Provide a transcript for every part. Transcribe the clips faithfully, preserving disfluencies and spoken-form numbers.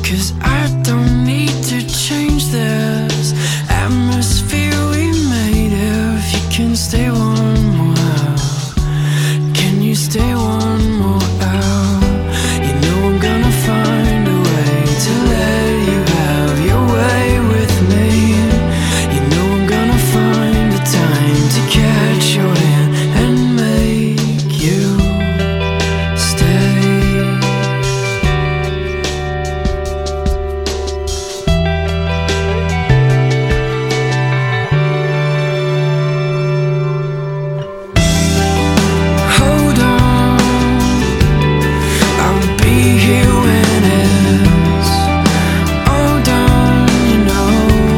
'cause I don't need to change this atmosphere we made. If you can stay one more hour, can you stay one more hour? You know I'm gonna find a way to let you have your way with me. You know I'm gonna find a time to catch your hand and make you stay. Hold on, I'll be here when it's all done, you know.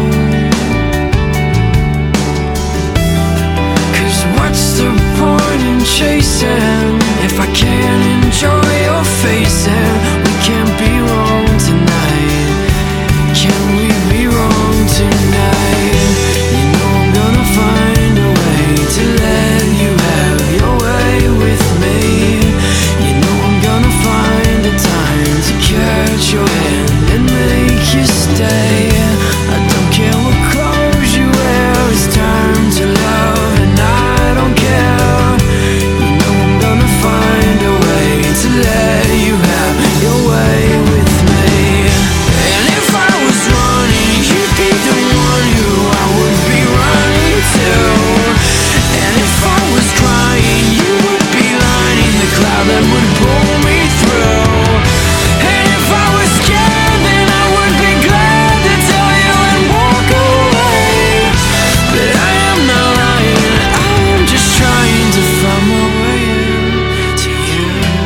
'Cause what's the point in chasing if I can't enjoy your face? And we can't be wrong tonight. Can we be wrong tonight? You know I'm gonna find a way to let you have your way with me. You know I'm gonna find a time to catch your hand and make you stay. I don't care what clothes you wear, it's time to love and I don't care. You know I'm gonna find a way to let you have your way with me. And if I was running, you'd be the one who I would be running to. And if I was crying, you would be lining the cloud that would pull me through. And if I was scared, then I would be glad to tell you and walk away. But I am not lying, I am just trying to find my way to you.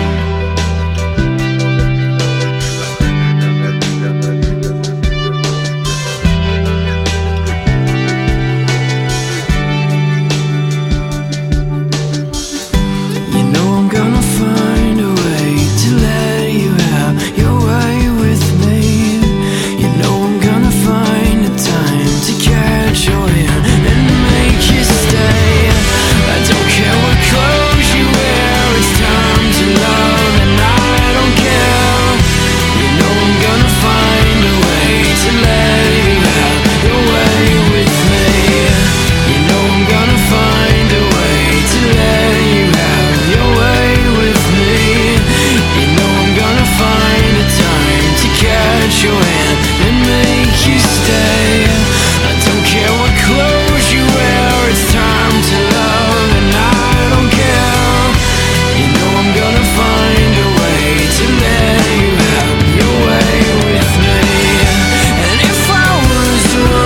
You know I'm gonna find a way to let you have your way with me. You know I'm gonna find a time to catch your hand and make you stay. I don't care what clothes you wear, it's time to love and I don't care. You know I'm gonna find a way to let you have your way with me. You know I'm gonna find a way to let you have your way with me. You know I'm gonna find a time to catch your hand and make you stay. I don't care what clothes you wear, it's time to love and I don't care. You know I'm gonna find a way to let you have your way with me. And if I was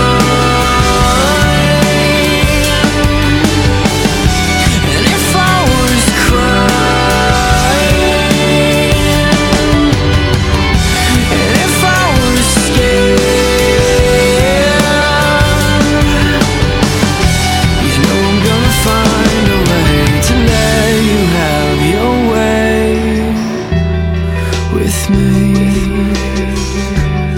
running, and if I was crying, and if I was scared, you know I'm gonna find a way to let you have your way with me.